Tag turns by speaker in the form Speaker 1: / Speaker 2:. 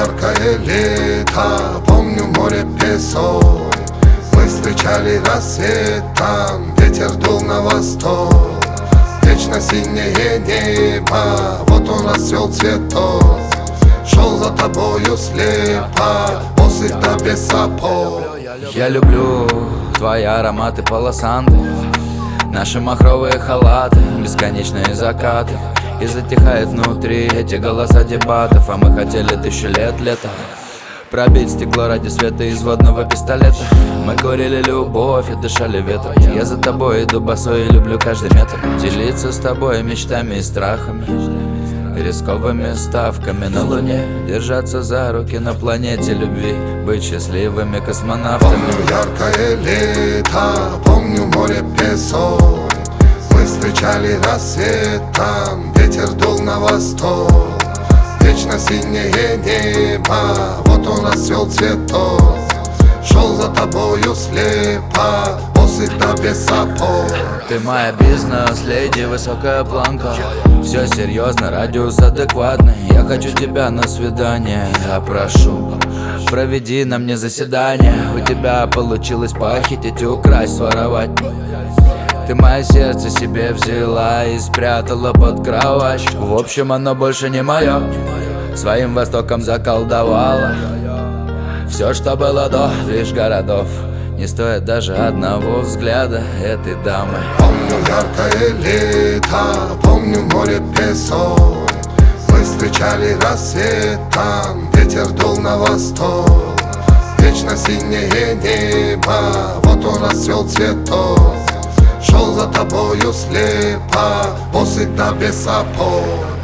Speaker 1: яркое лето, помню море, песок. Мы встречали рассвет там, ветер дул на восток. Вечно синее небо, вот он расцвел цветок. Шел за тобою слепо, босый-то без сапог.
Speaker 2: Я люблю твои ароматы палосанды, наши махровые халаты, бесконечные закаты. И затихает внутри эти голоса дебатов. А мы хотели 1000 лет лета, пробить стекло ради света из водного пистолета. Мы курили любовь и дышали ветром. Я за тобой иду босой и люблю каждый метр. Делиться с тобой мечтами и страхами, рисковыми ставками на луне. Держаться за руки на планете любви, быть счастливыми космонавтами.
Speaker 1: Помню яркое лето, помню море, песок. Мы встречали рассвет там, ветер дул на восток. Вечно синее небо, вот он расцвел цветок. Шел за тобою слепо, босый-то без сапог.
Speaker 2: Ты моя бизнес-леди, высокая планка. Все серьезно, радиус адекватный. Я хочу тебя на свидание, я прошу, проведи на мне заседание. У тебя получилось похитить, украсть, своровать. Ты мое сердце себе взяла и спрятала под кровать. В общем, оно больше не мое, своим востоком заколдовала. Все, что было до, лишь городов, не стоит даже одного взгляда этой дамы.
Speaker 1: Помню яркое лето, помню море, песок. Мы встречали рассвет там, ветер дул на восток. Вечно синее небо, вот он расцвел цветок. Шел за тобою слепо, босый-то без сапог.